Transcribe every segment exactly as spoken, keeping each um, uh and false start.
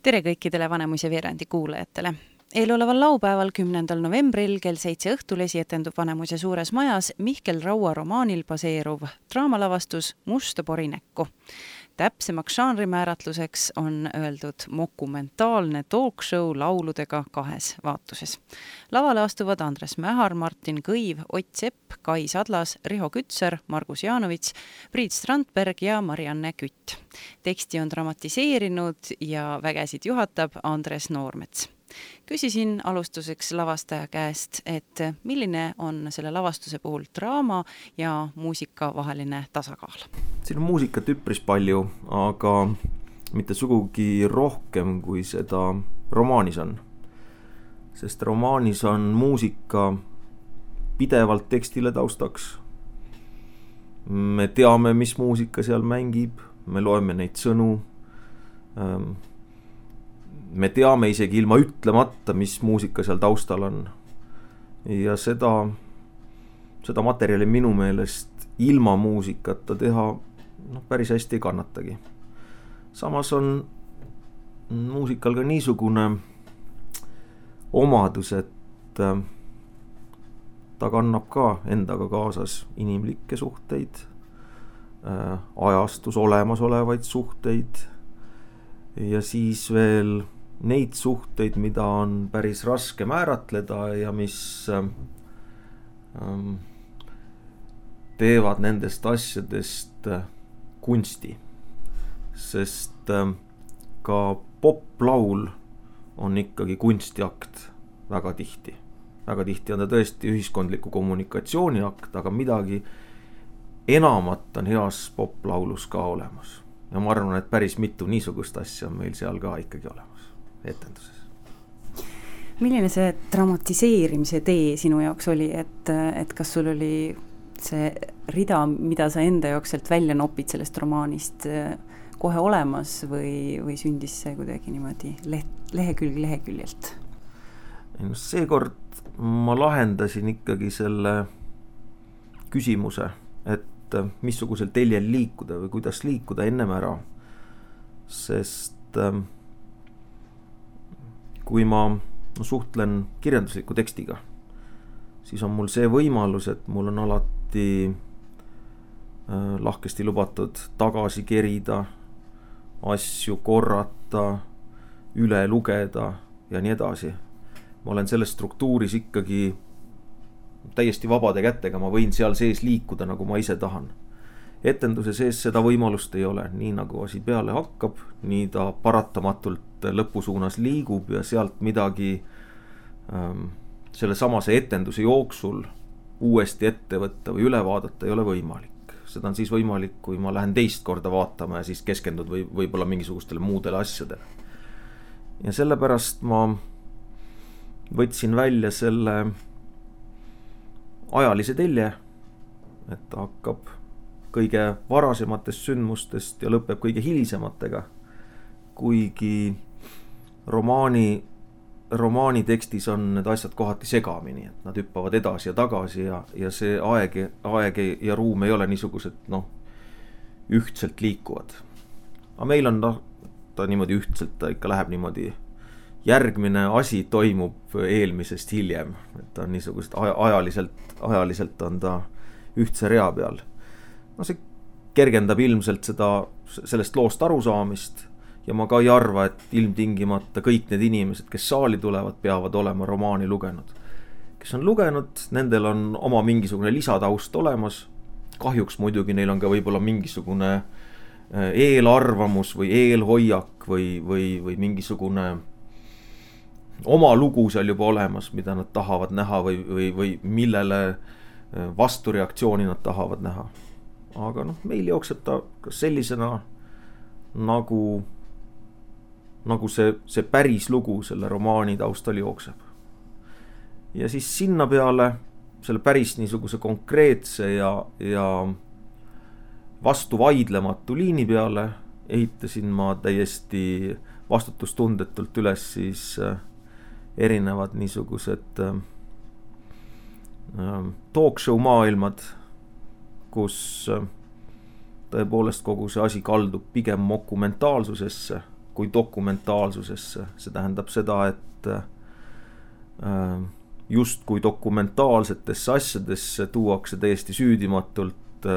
Tere kõikidele Vanemuise veerandi kuulajatele. Eeloleval laupäeval kümnendal novembril kell seitse õhtul esietendub Vanemuise suures majas Mihkel Raua romaanil baseeruv draamalavastus Musta porinäkku. Täpsemaks žanrimääratluseks on öeldud mokumentaalne talkshow lauludega kahes vaatuses. Lavale astuvad Andres Mähar, Martin Kõiv, Ott Sepp, Kai Sadlas, Riho Kütser, Margus Jaanovits, Priit Strandberg ja Marianne Kütt. Teksti on dramatiseerinud ja vägesid juhatab Andres Noormets. Küsisin alustuseks lavastaja käest, et milline on selle lavastuse puhul draama ja muusika vaheline tasakaal? Siin on muusikat üpris palju, aga mitte sugugi rohkem kui seda romaanis on. Sest romaanis on muusika pidevalt tekstile taustaks. Me teame, mis muusika seal mängib, me loeme neid sõnu. Me teame isegi ilma ütlemata, mis muusika seal taustal on. Ja seda, seda materjali minu meelest ilma muusikata teha no, päris hästi ei kannatagi. Samas on muusikal ka niisugune omadus, et ta kannab ka endaga kaasas inimlikke suhteid, ajastus olemasolevaid suhteid ja siis veel neid suhteid, mida on päris raske määratleda ja mis ähm, teevad nendest asjadest kunsti. Sest ähm, ka poplaul on ikkagi kunstiakt väga tihti. Väga tihti on ta tõesti ühiskondliku kommunikatsiooni akt, aga midagi enamat on heas poplaulus ka olemas. Ja ma arvan, et päris mitu niisugust asja on meil seal ka ikkagi olemas etenduses. Milline see dramatiseerimise tee sinu jaoks oli, et, et kas sul oli see rida, mida sa enda jaoks sealt välja nopid sellest romaanist kohe olemas või, või sündis see kuidagi niimoodi leht, lehekülg leheküljelt? Seekord ma lahendasin ikkagi selle küsimuse, et missugusel teljel liikuda või kuidas liikuda ennem ära. Sest kui ma no, suhtlen kirjandusliku tekstiga, siis on mul see võimalus, et mul on alati äh, lahkesti lubatud tagasi kerida, asju korrata, üle lugeda ja nii edasi. Ma olen selles struktuuris ikkagi täiesti vabade kätega, ma võin seal sees liikuda, nagu ma ise tahan. Etenduse sees seda võimalust ei ole, nii nagu asi peale hakkab, nii ta paratamatult lõpusuunas liigub ja sealt midagi ähm, selle samase etenduse jooksul uuesti ette võtta või üle vaadata ei ole võimalik. Seda on siis võimalik, kui ma lähen teist korda vaatama ja siis keskendud või, võib-olla mingisugustele muudele asjadele. Ja sellepärast ma võtsin välja selle ajalise telje, et ta hakkab kõige varasematest sündmustest ja lõpeb kõige hilisematega, kuigi romaani, romaani tekstis on need asjad kohati segamini, et nad hüppavad edasi ja tagasi ja, ja see aeg, aeg ja ruum ei ole niisugused no, ühtselt liikuvad. Aga meil on no, ta niimoodi ühtselt, ta ikka läheb niimoodi, järgmine asi toimub eelmisest hiljem, et ta on niisugused ajaliselt, ajaliselt on ta ühtse rea peal. No see kergendab ilmselt seda, sellest loost arusaamist ja ma ka ei arva, et ilmtingimata kõik need inimesed, kes saali tulevad, peavad olema romaani lugenud. Kes on lugenud, nendel on oma mingisugune lisataust olemas. Kahjuks muidugi neil on ka võib-olla mingisugune eelarvamus või eelhoiak või, või, või mingisugune oma lugu seal juba olemas, mida nad tahavad näha või, või, või millele vastureaktsiooni nad tahavad näha. Aga noh, meil jookseb ta sellisena nagu, nagu see, see päris lugu selle romaani taustal jookseb. Ja siis sinna peale, selle päris niisuguse konkreetse ja, ja vastu vaidlematu liini peale ehitasin ma täiesti vastutustundetult üles siis erinevad niisugused äh, talkshow maailmad, kus tõepoolest kogu see asi kaldub pigem mokumentaalsusesse kui dokumentaalsusesse. See tähendab seda, et just kui dokumentaalsetesse asjadesse tuuakse täiesti süüdimatult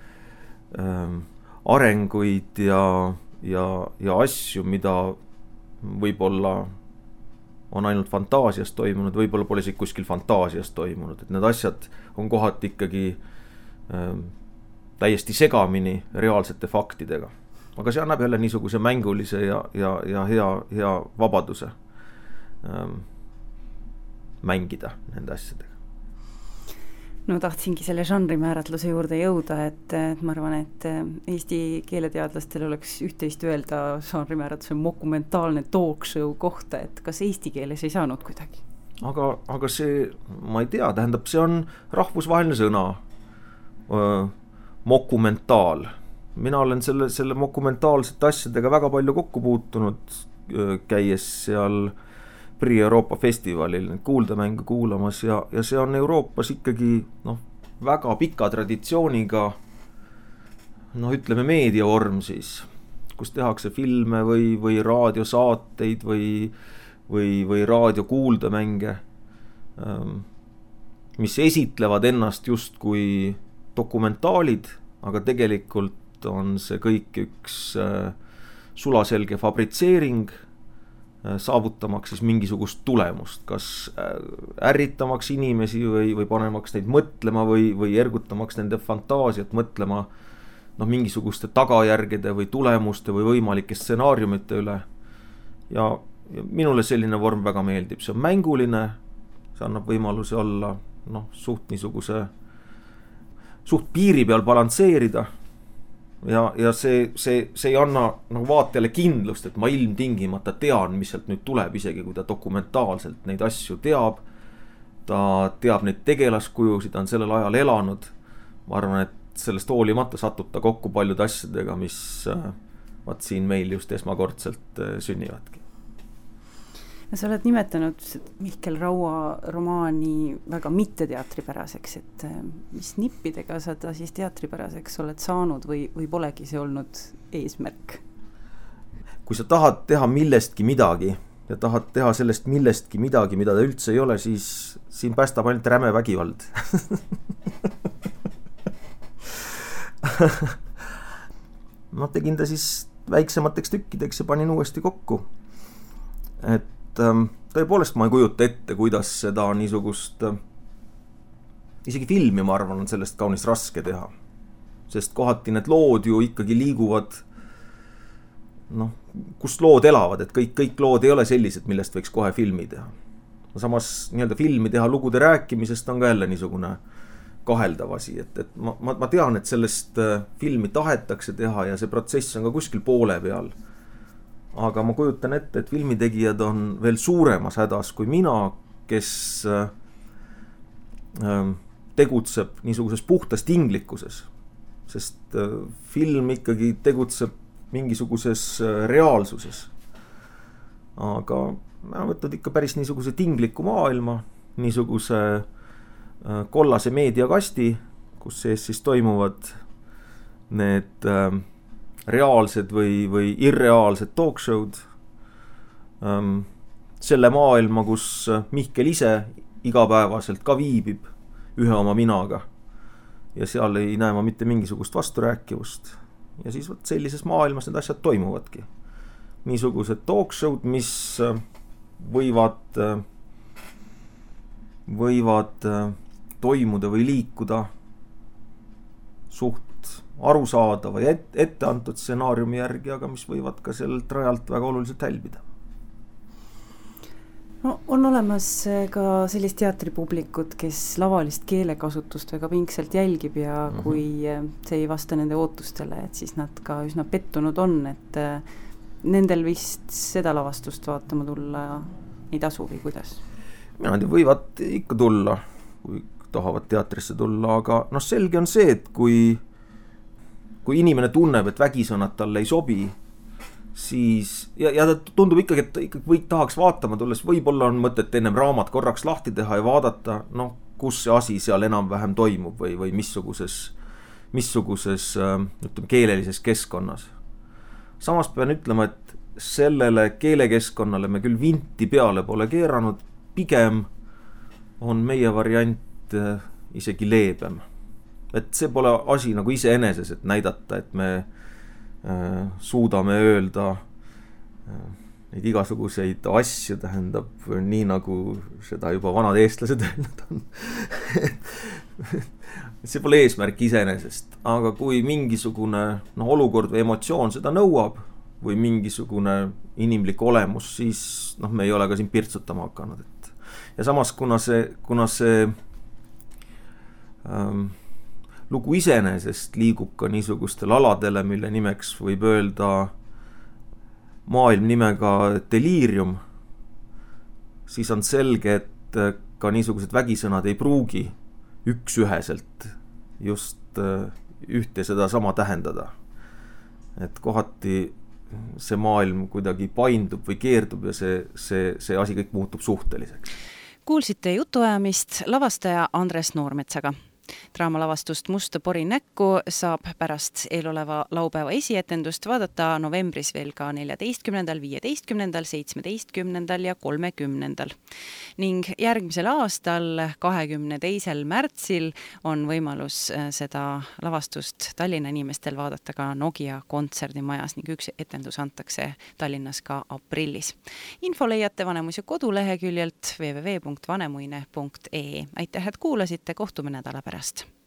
arenguid ja, ja, ja asju, mida võib-olla on ainult fantaasias toimunud, võib-olla pole isegi kuskil fantaasias toimunud, et need asjad on kohati ikkagi äh, täiesti segamini reaalsete faktidega. Aga see annab jälle niisuguse mängulise ja, ja, ja hea, hea vabaduse äh, mängida nende asjadega. No tahtsingi selle žanri määratluse juurde jõuda, et, et ma arvan, et eesti keeleteadlastel oleks üht-teist öelda žanri määratluse mokumentaalne talk show kohta, et kas eesti keeles ei saanud kuidagi? Aga, aga see, ma ei tea, tähendab, see on rahvusvaheline sõna, öö, mokumentaal. Mina olen selle, selle mokumentaalsete asjadega väga palju kokku puutunud, käies seal Euroopa festivalil kuuldamängu kuulamas ja, ja see on Euroopas ikkagi noh, väga pika traditsiooniga noh, ütleme meediavorm siis, kus tehakse filme või, või raadiosaateid või, või, või raadiokuuldamänge, mis esitlevad ennast just kui dokumentaalid, aga tegelikult on see kõik üks sulaselge fabritseering, saavutamaks siis mingisugust tulemust, kas ärritamaks inimesi või, või panemaks neid mõtlema või, või ergutamaks nende fantaasiat mõtlema noh, mingisuguste tagajärgede või tulemuste või võimalike stsenaariumite üle. Ja, ja minule selline vorm väga meeldib, see on mänguline, see annab võimaluse olla noh, suht niisuguse, suht piiri peal balansseerida. Ja, ja see, see, see ei anna nagu vaatajale kindlust, et ma ilmtingimata tean, mis sealt nüüd tuleb, isegi kui ta dokumentaalselt neid asju teab. Ta teab neid tegelaskujusid, ta on sellel ajal elanud. Ma arvan, et sellest hoolimata satub ta kokku paljude asjadega, mis vaat siin meil just esmakordselt sünnivadki. Sa oled nimetanud Mihkel Raua romaani väga mitte teatripäraseks, et mis nippidega sa ta siis teatripäraseks oled saanud või, või polegi see olnud eesmärk? Kui sa tahad teha millestki midagi ja tahad teha sellest millestki midagi, mida ta üldse ei ole, siis siin päästab ainult räme vägivald. Ma tegin ta siis väiksemateks tükkideks ja panin uuesti kokku. Et tõepoolest ma ei kujuta ette, kuidas seda niisugust isegi filmi, ma arvan, on sellest kaunis raske teha. Sest kohati need lood ju ikkagi liiguvad noh, kus lood elavad, et kõik, kõik lood ei ole sellised, millest võiks kohe filmi teha. Samas nii-öelda filmi teha lugude rääkimisest on ka jälle niisugune kaheldav asi, et, et ma, ma tean, et sellest filmi tahetakse teha ja see protsess on ka kuskil poole peal. Aga ma kujutan ette, et filmitegijad on veel suuremas hädas kui mina, kes äh, tegutseb niisuguses puhtas tinglikkuses. Sest äh, film ikkagi tegutseb mingisuguses äh, reaalsuses. Aga ma võtnud ikka päris niisuguse tingliku maailma, niisuguse äh, kollase meediakasti, kus sees siis toimuvad need äh, reaalsed või, või irreaalsed talk show'd. Ähm, selle maailma, kus Mihkel ise igapäevaselt ka viibib ühe oma minaga. Ja seal ei näe ma mitte mingisugust vasturääkivust. Ja siis võt sellises maailmas need asjad toimuvadki. Niisugused talk show'd, mis võivad, võivad toimuda või liikuda suht arusaadava ja et, ette antud stsenaariumi järgi, aga mis võivad ka sellelt rajalt väga oluliselt hälbida. No, on olemas ka sellist teatripublikut, kes lavalist keelekasutust väga pingsalt jälgib ja mm-hmm. kui see ei vasta nende ootustele, et siis nad ka üsna pettunud on, et nendel vist seda lavastust vaatama tulla ei tasu või kuidas? Nad võivad ikka tulla, kui tahavad teatrisse tulla, aga noh, selge on see, et kui kui inimene tunneb, et vägisõnad talle ei sobi, siis, ja, ja ta tundub ikkagi, et ikkagi või tahaks vaatama tulles, võib-olla on mõtet ennem raamat korraks lahti teha ja vaadata, noh, kus see asi seal enam-vähem toimub või, või missuguses, missuguses ütleme, keelelises keskkonnas. Samas pean ütlema, et sellele keelekeskkonnale me küll vinti peale pole keeranud, pigem on meie variant isegi leebem. Et see pole asi nagu iseeneses, et näidata, et me äh, suudame öelda äh, neid igasuguseid asju, tähendab nii nagu seda juba vanad eestlased öelnud on. See pole eesmärk iseenesest, aga kui mingisugune no, olukord või emotsioon seda nõuab või mingisugune inimlik olemus, siis noh, me ei ole ka siin pirtsutama hakanud. Et. Ja samas, kuna see, kuna see ähm, lugu iseenesest liigub ka niisugustel aladele, mille nimeks võib öelda maailm nimega Delirium, siis on selge, et ka niisugused vägisõnad ei pruugi üks-üheselt just ühte seda sama tähendada. Et kohati see maailm kuidagi paindub või keerdub ja see, see, see asi kõik muutub suhteliseks. Kuulsite jutuajamist lavastaja Andres Noormetsaga. Draamalavastust Musta pori näkku saab pärast eeloleva laupäeva esietendust vaadata novembris veel ka neljateistkümnendal, viieteistkümnendal, seitsmeteistkümnendal ja kolmekümnendal. Ning järgmisel aastal, kahekümne teisel märtsil, on võimalus seda lavastust Tallinna inimestel vaadata ka Nokia kontserdimajas ning üks etendus antakse Tallinnas ka aprillis. Info leiate Vanemuise koduleheküljelt w w w punkt vanemuine punkt e e. Aitäh, et kuulasite, kohtume nädala pärast.